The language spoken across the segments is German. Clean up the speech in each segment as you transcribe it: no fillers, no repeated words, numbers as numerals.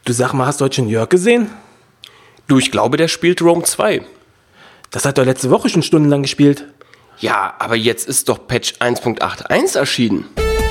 Du, sag mal, hast du heute schon Jörg gesehen? Du, ich glaube, der spielt Rome 2. Das hat er letzte Woche schon stundenlang gespielt. Ja, aber jetzt ist doch Patch 1.81 erschienen.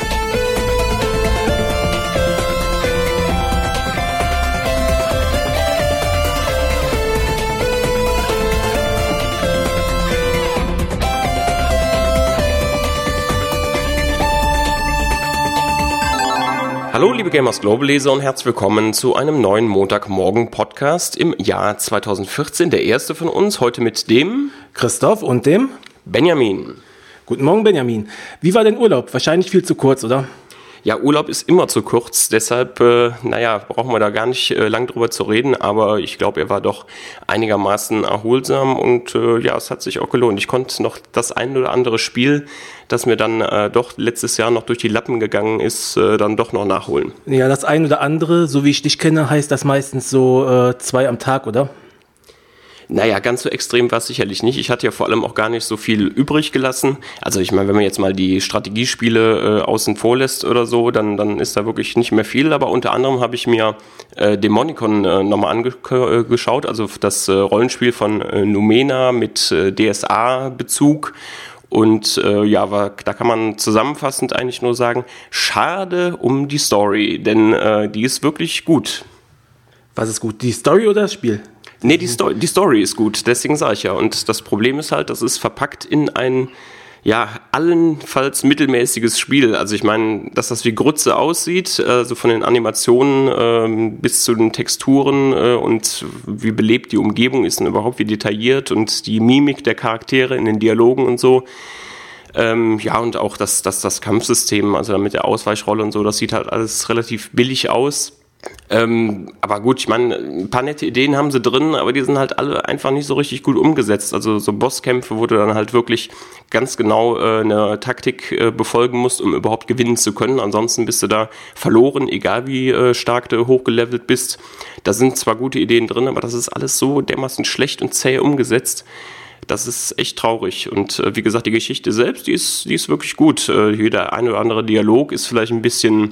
Hallo liebe Gamers Global Leser und herzlich willkommen zu einem neuen Montagmorgen-Podcast im Jahr 2014. Der erste von uns, heute mit dem Christoph und dem Benjamin. Guten Morgen, Benjamin. Wie war dein Urlaub? Wahrscheinlich viel zu kurz, oder? Ja, Urlaub ist immer zu kurz, deshalb, brauchen wir da gar nicht lang drüber zu reden, aber ich glaube, er war doch einigermaßen erholsam und es hat sich auch gelohnt. Ich konnte noch das ein oder andere Spiel, das mir dann doch letztes Jahr noch durch die Lappen gegangen ist, dann doch noch nachholen. Ja, das ein oder andere, so wie ich dich kenne, heißt das meistens so 2 am Tag, oder? Naja, ganz so extrem war es sicherlich nicht. Ich hatte ja vor allem auch gar nicht so viel übrig gelassen. Also ich meine, wenn man jetzt mal die Strategiespiele außen vor lässt oder so, dann ist da wirklich nicht mehr viel. Aber unter anderem habe ich mir Dämonicon nochmal angeschaut, also das Rollenspiel von Numena mit DSA-Bezug. Und da kann man zusammenfassend eigentlich nur sagen, schade um die Story, denn die ist wirklich gut. Was ist gut, die Story oder das Spiel? Nee, die Story ist gut, deswegen sage ich ja. Und das Problem ist halt, das ist verpackt in ein, allenfalls mittelmäßiges Spiel. Also ich meine, dass das wie Grütze aussieht, also von den Animationen bis zu den Texturen und wie belebt die Umgebung ist und überhaupt wie detailliert und die Mimik der Charaktere in den Dialogen und so. Und auch das Kampfsystem, also mit der Ausweichrolle und so, das sieht halt alles relativ billig aus. Aber gut, ich meine, ein paar nette Ideen haben sie drin, aber die sind halt alle einfach nicht so richtig gut umgesetzt. Also so Bosskämpfe, wo du dann halt wirklich ganz genau eine Taktik befolgen musst, um überhaupt gewinnen zu können. Ansonsten bist du da verloren, egal wie stark du hochgelevelt bist. Da sind zwar gute Ideen drin, aber das ist alles so dermaßen schlecht und zäh umgesetzt. Das ist echt traurig. Und wie gesagt, die Geschichte selbst, die ist wirklich gut. Jeder ein oder andere Dialog ist vielleicht ein bisschen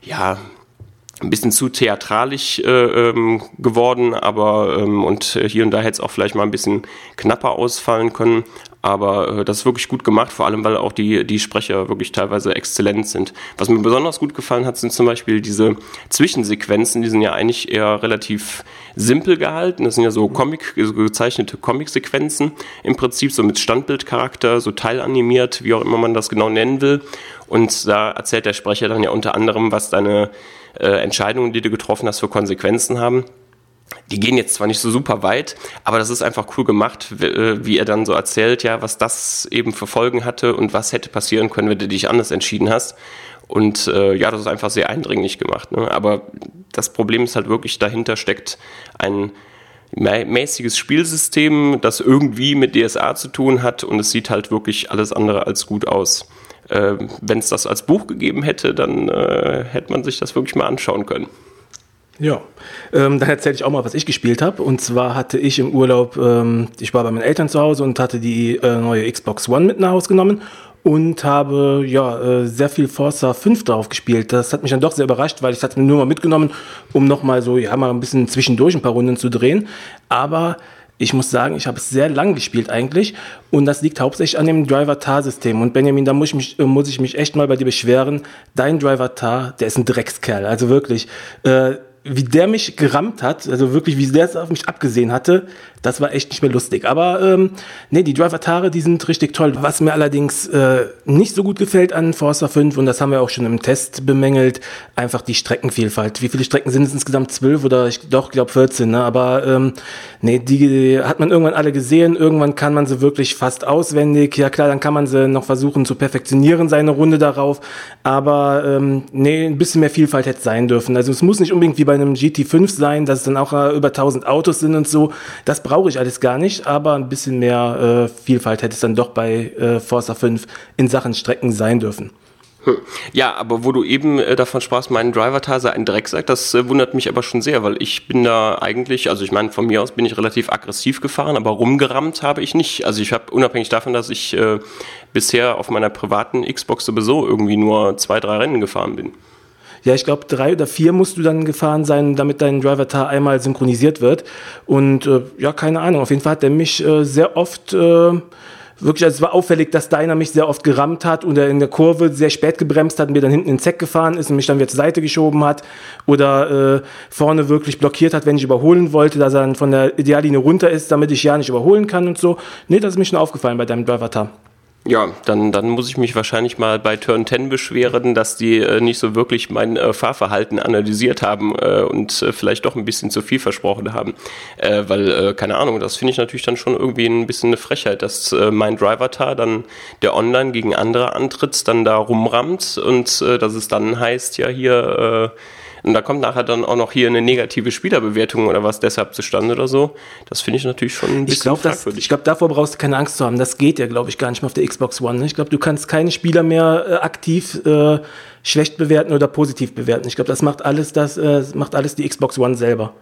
zu theatralisch geworden, aber und hier und da hätte es auch vielleicht mal ein bisschen knapper ausfallen können, aber das ist wirklich gut gemacht, vor allem weil auch die Sprecher wirklich teilweise exzellent sind. Was mir besonders gut gefallen hat, sind zum Beispiel diese Zwischensequenzen, die sind ja eigentlich eher relativ simpel gehalten, das sind ja so gezeichnete Comic-Sequenzen, im Prinzip so mit Standbildcharakter, so teilanimiert, wie auch immer man das genau nennen will, und da erzählt der Sprecher dann ja unter anderem, was deine Entscheidungen, die du getroffen hast, für Konsequenzen haben. Die gehen jetzt zwar nicht so super weit, aber das ist einfach cool gemacht, wie er dann so erzählt, was das eben für Folgen hatte und was hätte passieren können, wenn du dich anders entschieden hast. Und das ist einfach sehr eindringlich gemacht. Ne? Aber das Problem ist halt wirklich, dahinter steckt ein mäßiges Spielsystem, das irgendwie mit DSA zu tun hat, und es sieht halt wirklich alles andere als gut aus. Wenn es das als Buch gegeben hätte, dann hätte man sich das wirklich mal anschauen können. Ja, dann erzähle ich auch mal, was ich gespielt habe. Und zwar hatte ich im Urlaub, ich war bei meinen Eltern zu Hause und hatte die neue Xbox One mit nach Hause genommen und habe sehr viel Forza 5 drauf gespielt. Das hat mich dann doch sehr überrascht, weil ich hatte nur mal mitgenommen, um nochmal so, mal ein bisschen zwischendurch ein paar Runden zu drehen. Aber ich muss sagen, ich habe es sehr lang gespielt eigentlich, und das liegt hauptsächlich an dem Driver-Tar-System. Und Benjamin, da muss ich mich echt mal bei dir beschweren. Dein Driver-Tar, der ist ein Dreckskerl, also wirklich. Wie der mich gerammt hat, also wirklich, wie der es auf mich abgesehen hatte, das war echt nicht mehr lustig. Aber die Driver-Tare, die sind richtig toll. Was mir allerdings nicht so gut gefällt an Forza 5, und das haben wir auch schon im Test bemängelt, einfach die Streckenvielfalt. Wie viele Strecken sind es insgesamt? 12 oder ich glaube 14, ne? Aber die hat man irgendwann alle gesehen. Irgendwann kann man sie wirklich fast auswendig. Ja klar, dann kann man sie noch versuchen zu perfektionieren, seine Runde darauf. Aber ein bisschen mehr Vielfalt hätte sein dürfen. Also es muss nicht unbedingt wie bei einem GT5 sein, dass es dann auch über 1000 Autos sind und so. Das brauche ich alles gar nicht, aber ein bisschen mehr Vielfalt hätte es dann doch bei Forza 5 in Sachen Strecken sein dürfen. Ja, aber wo du eben davon sprachst, mein Driver-Tar sei ein Drecksack, das wundert mich aber schon sehr, weil ich bin da eigentlich, also ich meine, von mir aus bin ich relativ aggressiv gefahren, aber rumgerammt habe ich nicht. Also ich habe, unabhängig davon, dass ich bisher auf meiner privaten Xbox sowieso irgendwie nur 2-3 Rennen gefahren bin. Ja, ich glaube 3 oder 4 musst du dann gefahren sein, damit dein Driver-Tar einmal synchronisiert wird. Und ja, keine Ahnung, auf jeden Fall hat der mich sehr oft wirklich, also es war auffällig, dass deiner mich sehr oft gerammt hat und er in der Kurve sehr spät gebremst hat und mir dann hinten in den Zeck gefahren ist und mich dann wieder zur Seite geschoben hat oder vorne wirklich blockiert hat, wenn ich überholen wollte, dass er dann von der Ideallinie runter ist, damit ich ja nicht überholen kann und so. Nee, das ist mir schon aufgefallen bei deinem Driver-Tar. Ja, dann muss ich mich wahrscheinlich mal bei Turn 10 beschweren, dass die nicht so wirklich mein Fahrverhalten analysiert haben und vielleicht doch ein bisschen zu viel versprochen haben. Weil, keine Ahnung, das finde ich natürlich dann schon irgendwie ein bisschen eine Frechheit, dass mein Driver-Tar dann, der online gegen andere antritt, dann da rumrammt und dass es dann heißt, ja hier... Und da kommt nachher dann auch noch hier eine negative Spielerbewertung oder was deshalb zustande oder so. Das finde ich natürlich schon ein bisschen fragwürdig. Ich glaube, davor brauchst du keine Angst zu haben. Das geht ja, glaube ich, gar nicht mehr auf der Xbox One. Ne? Ich glaube, du kannst keine Spieler mehr aktiv schlecht bewerten oder positiv bewerten. Ich glaube, das macht alles die Xbox One selber.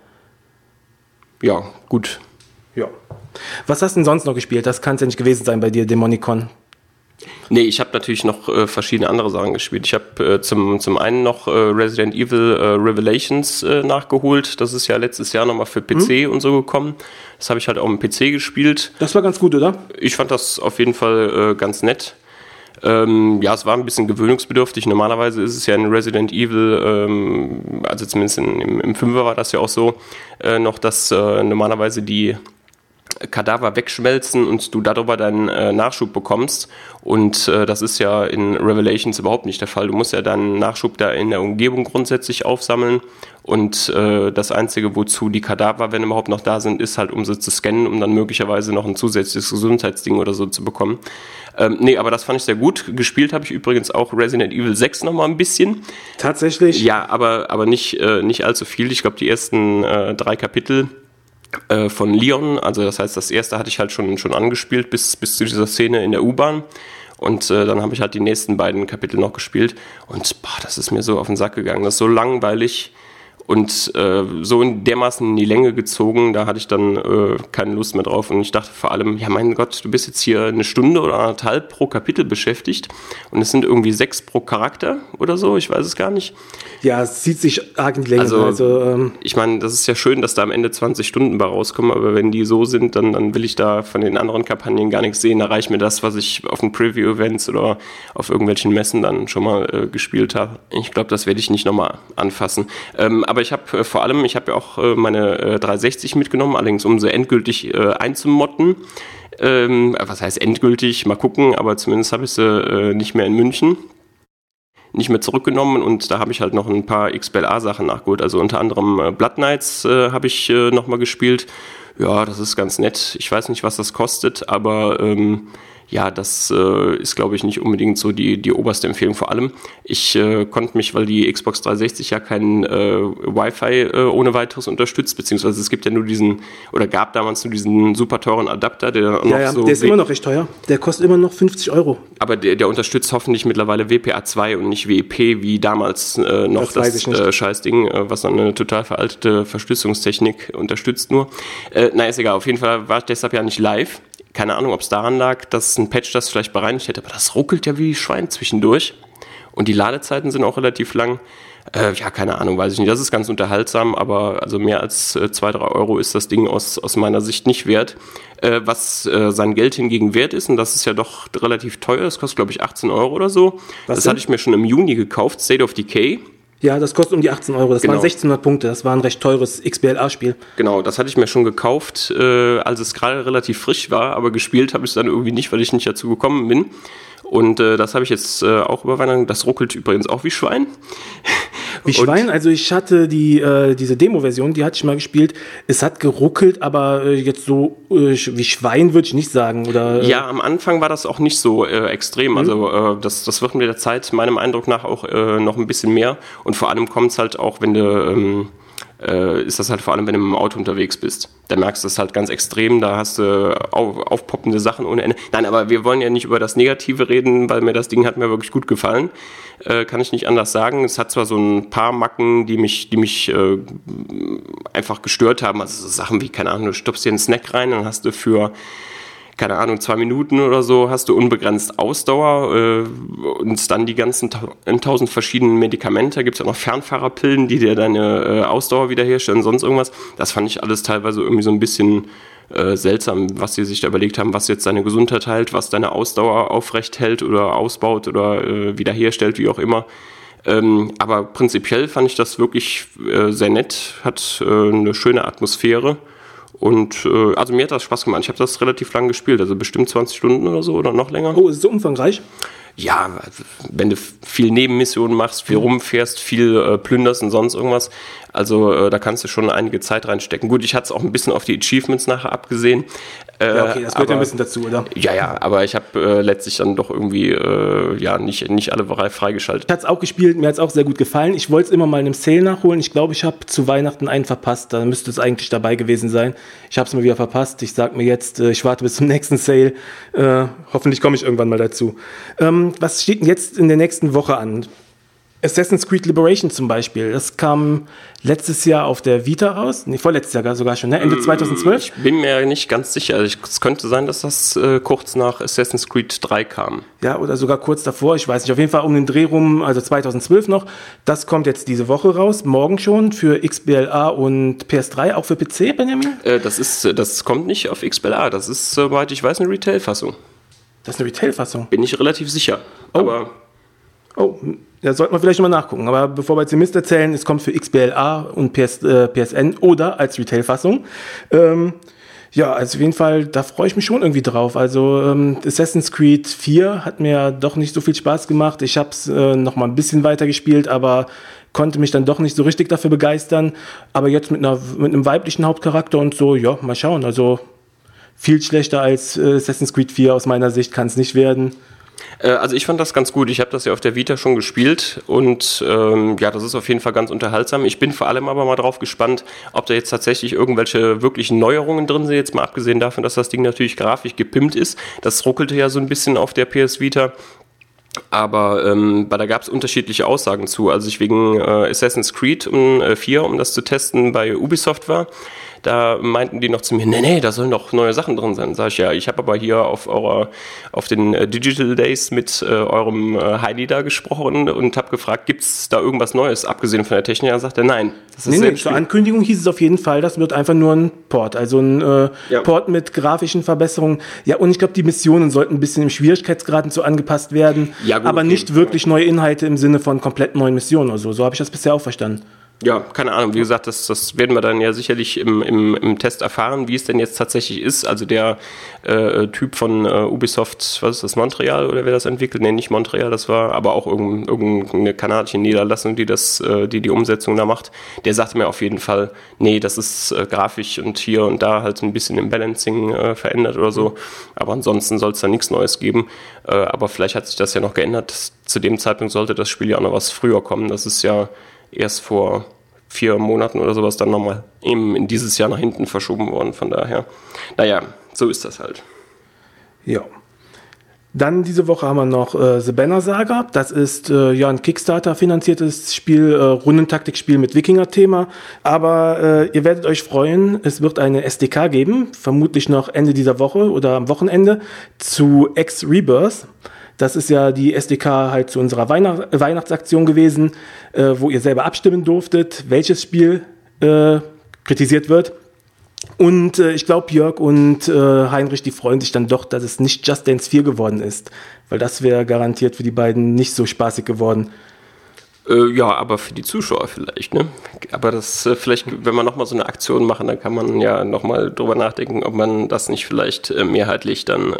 Ja, gut. Ja. Was hast du denn sonst noch gespielt? Das kann es ja nicht gewesen sein bei dir, Demonicon. Nee, ich habe natürlich noch verschiedene andere Sachen gespielt. Ich habe zum einen noch Resident Evil Revelations nachgeholt. Das ist ja letztes Jahr nochmal für PC und so gekommen. Das habe ich halt auch im PC gespielt. Das war ganz gut, oder? Ich fand das auf jeden Fall ganz nett. Ja, es war ein bisschen gewöhnungsbedürftig. Normalerweise ist es ja in Resident Evil, also zumindest im 5er war das ja auch so, noch, dass normalerweise die Kadaver wegschmelzen und du darüber deinen Nachschub bekommst. Und das ist ja in Revelations überhaupt nicht der Fall. Du musst ja deinen Nachschub da in der Umgebung grundsätzlich aufsammeln. Und das Einzige, wozu die Kadaver, wenn überhaupt noch da sind, ist halt, um sie zu scannen, um dann möglicherweise noch ein zusätzliches Gesundheitsding oder so zu bekommen. Nee, aber das fand ich sehr gut. Gespielt habe ich übrigens auch Resident Evil 6 nochmal ein bisschen. Tatsächlich? Ja, aber nicht allzu viel. Ich glaube, die ersten 3 Kapitel von Leon, also das heißt, das erste hatte ich halt schon angespielt bis zu dieser Szene in der U-Bahn und dann habe ich halt die nächsten beiden Kapitel noch gespielt und das ist mir so auf den Sack gegangen, das ist so langweilig und so dermaßen in die Länge gezogen, da hatte ich dann keine Lust mehr drauf und ich dachte vor allem, ja mein Gott, du bist jetzt hier 1 Stunde oder 1,5 pro Kapitel beschäftigt und es sind irgendwie 6 pro Charakter oder so, ich weiß es gar nicht. Ja, es zieht sich arg in die Länge. Also ich meine, das ist ja schön, dass da am Ende 20 Stunden bei rauskommen, aber wenn die so sind, dann will ich da von den anderen Kampagnen gar nichts sehen. Da reicht mir das, was ich auf den Preview-Events oder auf irgendwelchen Messen dann schon mal gespielt habe. Ich glaube, das werde ich nicht nochmal anfassen. Aber ich habe ich habe ja auch meine 360 mitgenommen, allerdings um sie endgültig einzumotten. Was heißt endgültig? Mal gucken, aber zumindest habe ich sie nicht mehr in München. Nicht mehr zurückgenommen und da habe ich halt noch ein paar XBLA-Sachen nachgeholt. Also unter anderem Blood Knights habe ich nochmal gespielt. Ja, das ist ganz nett. Ich weiß nicht, was das kostet, aber ja, das ist, glaube ich, nicht unbedingt so die oberste Empfehlung. Vor allem, ich konnte mich, weil die Xbox 360 ja kein Wi-Fi ohne weiteres unterstützt, beziehungsweise es gibt ja nur gab damals nur diesen super teuren Adapter, der der ist immer noch recht teuer. Der kostet immer noch 50 €. Aber der unterstützt hoffentlich mittlerweile WPA 2 und nicht WEP, wie damals noch das Scheißding, was dann eine total veraltete Verschlüsselungstechnik unterstützt nur. Ist egal, auf jeden Fall war ich deshalb ja nicht live. Keine Ahnung, ob es daran lag, dass ein Patch das vielleicht bereinigt hätte, aber das ruckelt ja wie Schwein zwischendurch. Und die Ladezeiten sind auch relativ lang. Ja, keine Ahnung, weiß ich nicht. Das ist ganz unterhaltsam, aber also mehr als 2-3 € ist das Ding aus meiner Sicht nicht wert. Was sein Geld hingegen wert ist, und das ist ja doch relativ teuer, das kostet, glaube ich, 18 € oder so. Das hatte ich mir schon im Juni gekauft, State of Decay. Ja, das kostet um die 18 €. Das waren 1600 Punkte. Das war ein recht teures XBLA-Spiel. Genau, das hatte ich mir schon gekauft, als es gerade relativ frisch war, aber gespielt habe ich es dann irgendwie nicht, weil ich nicht dazu gekommen bin. Und das habe ich jetzt auch über Weihnachten. Das ruckelt übrigens auch wie Schwein. Wie Schwein? Also ich hatte diese Demo-Version, die hatte ich mal gespielt. Es hat geruckelt, aber jetzt so wie Schwein würde ich nicht sagen. Oder, ja, am Anfang war das auch nicht so extrem. Also das wird mit der Zeit meinem Eindruck nach auch noch ein bisschen mehr. Und vor allem kommt es halt auch, wenn du... ist das halt vor allem, wenn du mit dem Auto unterwegs bist. Da merkst du es halt ganz extrem, da hast du aufpoppende Sachen ohne Ende. Nein, aber wir wollen ja nicht über das Negative reden, weil mir das Ding hat mir wirklich gut gefallen. Kann ich nicht anders sagen. Es hat zwar so ein paar Macken, die mich einfach gestört haben. Also so Sachen wie, keine Ahnung, du stopfst dir einen Snack rein, dann hast du für keine Ahnung, 2 Minuten oder so hast du unbegrenzt Ausdauer und dann die ganzen 1000 verschiedenen Medikamente. Gibt es ja noch Fernfahrerpillen, die dir deine Ausdauer wiederherstellen, sonst irgendwas. Das fand ich alles teilweise irgendwie so ein bisschen seltsam, was sie sich da überlegt haben, was jetzt deine Gesundheit heilt, was deine Ausdauer aufrecht hält oder ausbaut oder wiederherstellt, wie auch immer. Aber prinzipiell fand ich das wirklich sehr nett, hat eine schöne Atmosphäre und also mir hat das Spaß gemacht. Ich habe das relativ lang gespielt, also bestimmt 20 Stunden oder so oder noch länger. Oh, ist es so umfangreich? Ja, wenn du viel Nebenmissionen machst, viel rumfährst, viel plünderst und sonst irgendwas, also da kannst du schon einige Zeit reinstecken. Gut, ich hatte es auch ein bisschen auf die Achievements nachher abgesehen. Ja, okay, das gehört ja ein bisschen dazu, oder? Ja, aber ich habe letztlich dann doch irgendwie nicht alle freigeschaltet. Ich hatte es auch gespielt, mir hat es auch sehr gut gefallen. Ich wollte es immer mal in einem Sale nachholen. Ich glaube, ich habe zu Weihnachten einen verpasst. Da müsste es eigentlich dabei gewesen sein. Ich habe es mal wieder verpasst. Ich sage mir jetzt, ich warte bis zum nächsten Sale. Hoffentlich komme ich irgendwann mal dazu. Was steht denn jetzt in der nächsten Woche an? Assassin's Creed Liberation zum Beispiel, das kam letztes Jahr auf der Vita raus, vorletztes Jahr sogar schon, ne? Ende 2012. Ich bin mir nicht ganz sicher, es könnte sein, dass das kurz nach Assassin's Creed 3 kam. Ja, oder sogar kurz davor, ich weiß nicht, auf jeden Fall um den Dreh rum, also 2012 noch. Das kommt jetzt diese Woche raus, morgen schon für XBLA und PS3, auch für PC, Benjamin? Das kommt nicht auf XBLA, das ist, soweit ich weiß, eine Retail-Fassung. Das ist eine Retail-Fassung? Bin ich relativ sicher, Oh, da sollten wir vielleicht nochmal nachgucken. Aber bevor wir jetzt den Mist erzählen, es kommt für XBLA und PSN oder als Retail-Fassung. Ja, also auf jeden Fall, da freue ich mich schon irgendwie drauf. Also Assassin's Creed 4 hat mir doch nicht so viel Spaß gemacht. Ich habe es noch mal ein bisschen weiter gespielt, aber konnte mich dann doch nicht so richtig dafür begeistern. Aber jetzt mit einem weiblichen Hauptcharakter und so, ja, mal schauen. Also viel schlechter als Assassin's Creed 4 aus meiner Sicht kann es nicht werden. Also ich fand das ganz gut. Ich habe das ja auf der Vita schon gespielt und ja, das ist auf jeden Fall ganz unterhaltsam. Ich bin vor allem aber mal drauf gespannt, ob da jetzt tatsächlich irgendwelche wirklichen Neuerungen drin sind, jetzt mal abgesehen davon, dass das Ding natürlich grafisch gepimpt ist. Das ruckelte ja so ein bisschen auf der PS Vita. Aber da gab es unterschiedliche Aussagen zu. Als ich wegen Assassin's Creed 4, um das zu testen, bei Ubisoft war, da meinten die noch zu mir, nee, da sollen doch neue Sachen drin sein. Sag ich, ja, ich habe aber hier auf den Digital Days mit eurem Heidi da gesprochen und habe gefragt, gibt's da irgendwas Neues, abgesehen von der Technik? Er sagte, nein. Das ist nee, zur Ankündigung hieß es auf jeden Fall, das wird einfach nur ein Port, also ein Port mit grafischen Verbesserungen. Ja, und ich glaube, die Missionen sollten ein bisschen im Schwierigkeitsgrad und so angepasst werden, ja, gut, aber nicht wirklich neue Inhalte im Sinne von komplett neuen Missionen oder so. So habe ich das bisher auch verstanden. Ja, keine Ahnung. Wie gesagt, das werden wir dann ja sicherlich im Test erfahren, wie es denn jetzt tatsächlich ist. Also der Typ von Ubisoft, was ist das, Montreal oder wer das entwickelt? Nee, nicht Montreal, das war aber auch irgendeine kanadische Niederlassung, die Umsetzung da macht. Der sagte mir auf jeden Fall, nee, das ist grafisch und hier und da halt ein bisschen im Balancing verändert oder so. Aber ansonsten soll es da nichts Neues geben. Aber vielleicht hat sich das ja noch geändert. Zu dem Zeitpunkt sollte das Spiel ja auch noch was früher kommen. Das ist ja erst vor 4 Monaten oder sowas dann nochmal eben in dieses Jahr nach hinten verschoben worden. Von daher, naja, so ist das halt. Ja. Dann diese Woche haben wir noch The Banner Saga. Das ist ein Kickstarter-finanziertes Spiel, Rundentaktikspiel mit Wikinger-Thema. Aber ihr werdet euch freuen, es wird eine SDK geben, vermutlich noch Ende dieser Woche oder am Wochenende, zu X Rebirth. Das ist ja die SDK halt zu unserer Weihnachtsaktion gewesen, wo ihr selber abstimmen durftet, welches Spiel kritisiert wird. Und ich glaube, Jörg und Heinrich, die freuen sich dann doch, dass es nicht Just Dance 4 geworden ist. Weil das wäre garantiert für die beiden nicht so spaßig geworden. Ja, aber für die Zuschauer vielleicht, ne? Aber das vielleicht, wenn wir nochmal so eine Aktion machen, dann kann man ja nochmal drüber nachdenken, ob man das nicht vielleicht mehrheitlich dann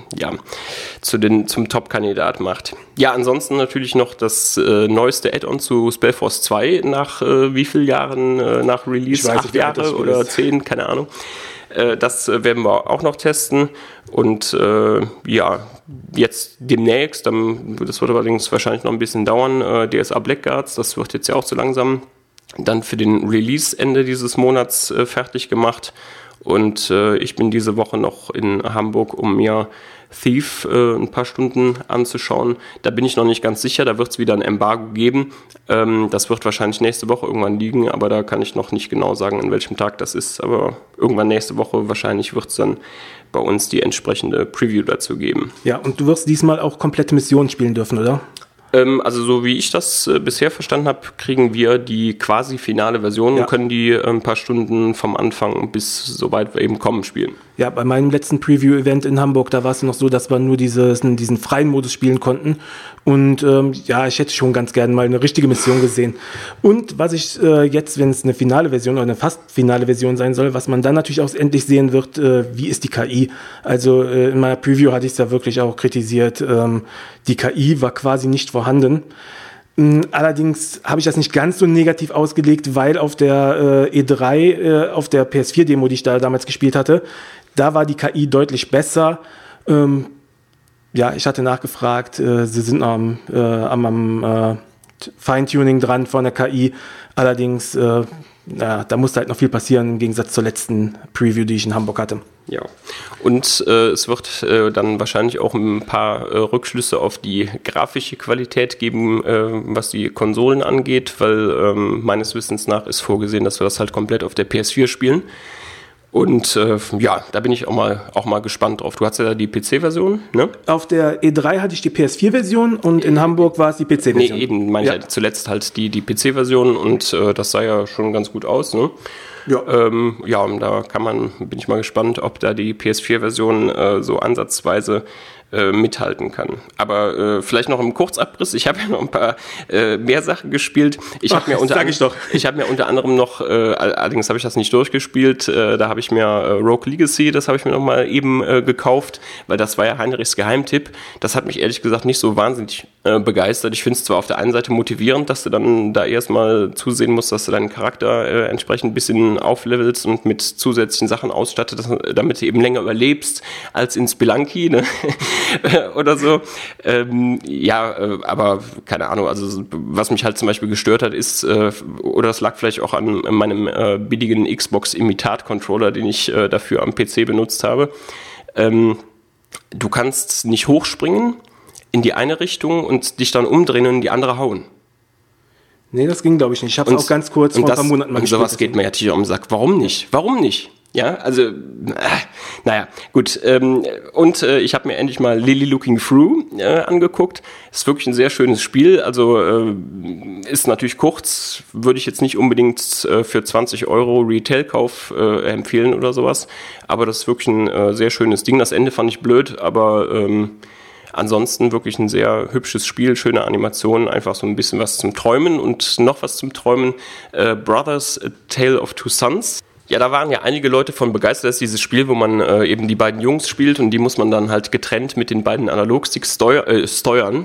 zum Top-Kandidat macht. Ja, ansonsten natürlich noch das neueste Add-on zu Spellforce 2 nach wie vielen Jahren nach Release? 8 Jahre oder 10, keine Ahnung. Das werden wir auch noch testen und jetzt demnächst, das wird allerdings wahrscheinlich noch ein bisschen dauern, DSA Blackguards, das wird jetzt ja auch so langsam dann für den Release Ende dieses Monats fertig gemacht Und ich bin diese Woche noch in Hamburg, um mir Thief ein paar Stunden anzuschauen. Da bin ich noch nicht ganz sicher, da wird es wieder ein Embargo geben. Das wird wahrscheinlich nächste Woche irgendwann liegen, aber da kann ich noch nicht genau sagen, an welchem Tag das ist. Aber irgendwann nächste Woche wahrscheinlich wird es dann bei uns die entsprechende Preview dazu geben. Ja, und du wirst diesmal auch komplette Missionen spielen dürfen, oder? Also so wie ich das bisher verstanden habe, kriegen wir die quasi finale Version und können die ein paar Stunden vom Anfang bis soweit wir eben kommen spielen. Ja, bei meinem letzten Preview-Event in Hamburg, da war es noch so, dass wir nur diesen freien Modus spielen konnten. Und ich hätte schon ganz gerne mal eine richtige Mission gesehen. Und was ich jetzt, wenn es eine finale Version oder eine fast finale Version sein soll, was man dann natürlich auch endlich sehen wird, wie ist die KI? Also in meiner Preview hatte ich es ja wirklich auch kritisiert. Die KI war quasi nicht vorhanden. Allerdings habe ich das nicht ganz so negativ ausgelegt, weil auf der E3, auf der PS4-Demo, die ich da damals gespielt hatte, da war die KI deutlich besser. Ich hatte nachgefragt, sie sind am Feintuning dran von der KI. Allerdings, da musste halt noch viel passieren im Gegensatz zur letzten Preview, die ich in Hamburg hatte. Ja, und es wird dann wahrscheinlich auch ein paar Rückschlüsse auf die grafische Qualität geben, was die Konsolen angeht, weil meines Wissens nach ist vorgesehen, dass wir das halt komplett auf der PS4 spielen. Und da bin ich auch mal gespannt drauf. Du hast ja die PC-Version, ne? Auf der E3 hatte ich die PS4-Version und in Hamburg war es die PC-Version. Nee, eben meine ich halt zuletzt halt die PC-Version und das sah ja schon ganz gut aus, ne? Ja. Und da bin ich mal gespannt, ob da die PS4-Version so ansatzweise mithalten kann. Aber vielleicht noch im Kurzabriss, ich habe ja noch ein paar mehr Sachen gespielt. Ich habe mir unter anderem noch, allerdings habe ich das nicht durchgespielt, da habe ich mir Rogue Legacy, das habe ich mir noch mal eben gekauft, weil das war ja Heinrichs Geheimtipp. Das hat mich ehrlich gesagt nicht so wahnsinnig begeistert. Ich finde es zwar auf der einen Seite motivierend, dass du dann da erstmal zusehen musst, dass du deinen Charakter entsprechend ein bisschen auflevelst und mit zusätzlichen Sachen ausstattet, damit du eben länger überlebst als in Spelunky, ne? Oder so. Aber keine Ahnung, also was mich halt zum Beispiel gestört hat, ist, oder es lag vielleicht auch an meinem billigen Xbox-Imitat-Controller, den ich dafür am PC benutzt habe. Du kannst nicht hochspringen in die eine Richtung und dich dann umdrehen und in die andere hauen. Nee, das ging, glaube ich, nicht. Ich habe es auch ganz kurz vor ein paar Monaten mal gespielt. Und sowas geht mir natürlich um den Sack. Warum nicht? Ja, also, naja, gut. Ich habe mir endlich mal Lily Looking Through angeguckt. Ist wirklich ein sehr schönes Spiel. Also ist natürlich kurz, würde ich jetzt nicht unbedingt für 20 € Retail-Kauf empfehlen oder sowas. Aber das ist wirklich ein sehr schönes Ding. Das Ende fand ich blöd, aber ansonsten wirklich ein sehr hübsches Spiel, schöne Animationen, einfach so ein bisschen was zum Träumen und noch was zum Träumen. Brothers, A Tale of Two Sons. Ja, da waren ja einige Leute von begeistert. Das ist dieses Spiel, wo man eben die beiden Jungs spielt und die muss man dann halt getrennt mit den beiden Analogsticks steuern.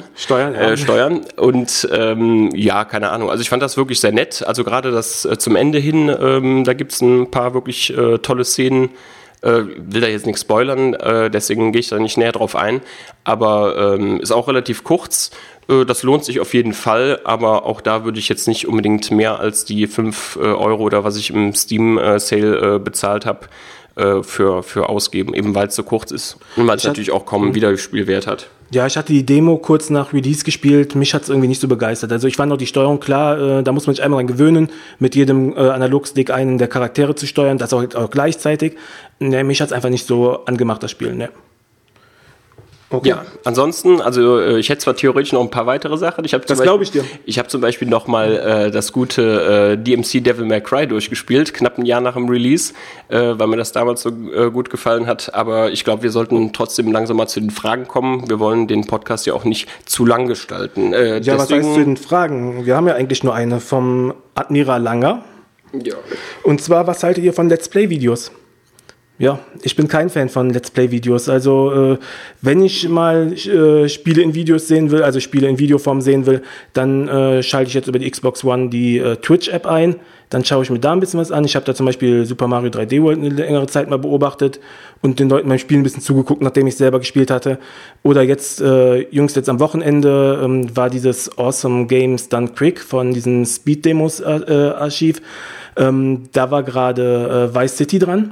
Und keine Ahnung. Also ich fand das wirklich sehr nett. Also gerade das zum Ende hin, da gibt's ein paar wirklich tolle Szenen. Will da jetzt nichts spoilern, deswegen gehe ich da nicht näher drauf ein. Aber ist auch relativ kurz. Das lohnt sich auf jeden Fall, aber auch da würde ich jetzt nicht unbedingt mehr als die 5 € oder was ich im Steam-Sale bezahlt habe, für ausgeben, eben weil es so kurz ist und weil es natürlich auch kaum Wiederspielwert hat. Ja, ich hatte die Demo kurz nach Release gespielt, mich hat es irgendwie nicht so begeistert. Also ich fand auch die Steuerung klar, da muss man sich einmal dran gewöhnen, mit jedem Analogstick einen der Charaktere zu steuern, das auch gleichzeitig. Ne, mich hat es einfach nicht so angemacht, das Spiel, ne. Okay. Ja, ansonsten, also ich hätte zwar theoretisch noch ein paar weitere Sachen. Das glaube ich dir. Ich habe zum Beispiel noch mal das gute DMC Devil May Cry durchgespielt, knapp ein Jahr nach dem Release, weil mir das damals so gut gefallen hat. Aber ich glaube, wir sollten trotzdem langsam mal zu den Fragen kommen. Wir wollen den Podcast ja auch nicht zu lang gestalten. Was heißt zu den Fragen? Wir haben ja eigentlich nur eine vom Admiral Langer. Ja. Und zwar, was haltet ihr von Let's Play-Videos? Ja, ich bin kein Fan von Let's Play-Videos. Also wenn ich mal Spiele in Videos sehen will, also Spiele in Videoform sehen will, dann schalte ich jetzt über die Xbox One die Twitch-App ein. Dann schaue ich mir da ein bisschen was an. Ich habe da zum Beispiel Super Mario 3D World eine längere Zeit mal beobachtet und den Leuten beim Spielen ein bisschen zugeguckt, nachdem ich selber gespielt hatte. Oder jetzt, jüngst jetzt am Wochenende, war dieses Awesome Games Done Quick von diesem Speed-Demos-Archiv. Da war gerade Vice City dran.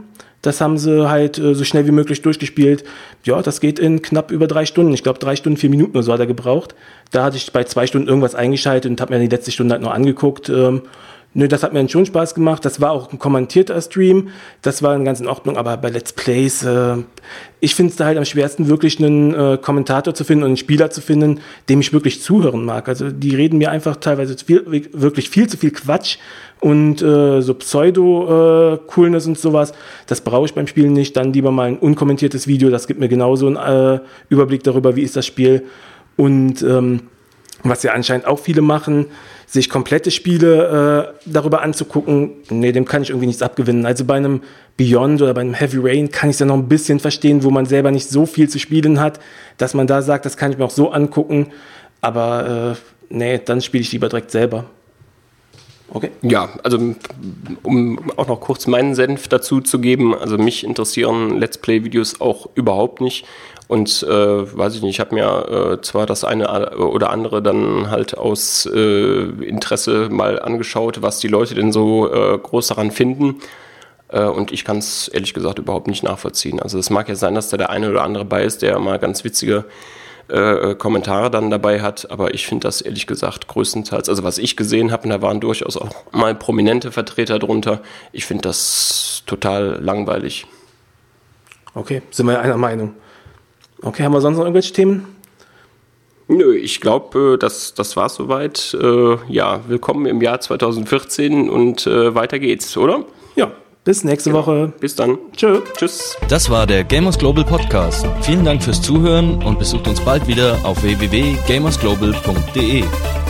Das haben sie halt so schnell wie möglich durchgespielt. Ja, das geht in knapp über 3 Stunden. Ich glaube 3 Stunden, 4 Minuten oder so hat er gebraucht. Da hatte ich bei 2 Stunden irgendwas eingeschaltet und habe mir die letzte Stunde halt noch angeguckt. Nö, das hat mir dann schon Spaß gemacht. Das war auch ein kommentierter Stream. Das war ganz in Ordnung. Aber bei Let's Plays, ich finde es da halt am schwersten, wirklich einen Kommentator zu finden und einen Spieler zu finden, dem ich wirklich zuhören mag. Also die reden mir einfach teilweise wirklich viel zu viel Quatsch und so Pseudo-Coolness und sowas. Das brauche ich beim Spielen nicht. Dann lieber mal ein unkommentiertes Video. Das gibt mir genauso einen Überblick darüber, wie ist das Spiel. Und was ja anscheinend auch viele machen, sich komplette Spiele darüber anzugucken, nee, dem kann ich irgendwie nichts abgewinnen. Also bei einem Beyond oder bei einem Heavy Rain kann ich es ja noch ein bisschen verstehen, wo man selber nicht so viel zu spielen hat, dass man da sagt, das kann ich mir auch so angucken. Aber nee, dann spiele ich lieber direkt selber. Okay. Ja, also um auch noch kurz meinen Senf dazu zu geben, also mich interessieren Let's Play-Videos auch überhaupt nicht. Und weiß ich nicht, ich habe mir zwar das eine oder andere dann halt aus Interesse mal angeschaut, was die Leute denn so groß daran finden. Und ich kann es ehrlich gesagt überhaupt nicht nachvollziehen. Also es mag ja sein, dass da der eine oder andere bei ist, der mal ganz witzige Kommentare dann dabei hat, aber ich finde das ehrlich gesagt größtenteils, also was ich gesehen habe, und da waren durchaus auch mal prominente Vertreter drunter, ich finde das total langweilig. Okay, sind wir einer Meinung. Okay, haben wir sonst noch irgendwelche Themen? Nö, ich glaube, das war's soweit. Ja, willkommen im Jahr 2014 und weiter geht's, oder? Ja, bis nächste Woche. Bis dann. Tschüss. Das war der Gamers Global Podcast. Vielen Dank fürs Zuhören und besucht uns bald wieder auf www.gamersglobal.de.